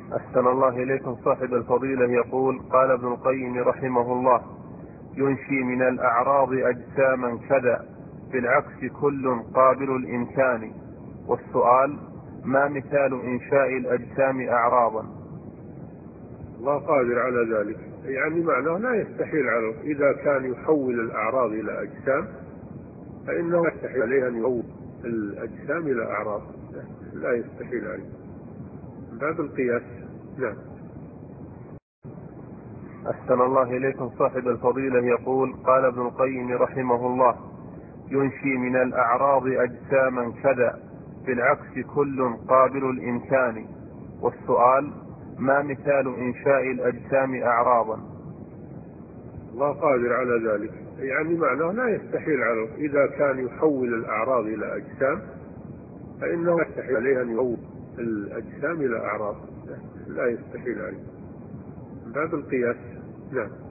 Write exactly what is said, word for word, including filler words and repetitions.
أحسن الله إليكم صاحب الفضيلة يقول: قال ابن القيم رحمه الله: ينشي من الأعراض أجساما كذا، بالعكس كل قابل الإمكان. والسؤال: ما مثال إنشاء الأجسام أعراضا؟ الله قادر على ذلك، يعني معناه لا يستحيل عليه إذا كان يحول الأعراض إلى أجسام، فإنه يستحيل عليه أن يحول الأجسام إلى أعراض، لا يستحيل عليه باب القياس. نعم. أحسن الله إليكم صاحب الفضيلة يقول: قال ابن القيم رحمه الله: ينشي من الأعراض أجساما كذا، بالعكس كل قابل الإمكان. والسؤال: ما مثال إنشاء الأجسام أعراضا؟ الله قادر على ذلك، يعني معناه لا يستحيل عليه إذا كان يحول الأعراض إلى أجسام، فإنه يستحيل عليه أن يحول الأجسام إلى أعراض، لا يستحيل عليه باب القياس. نعم.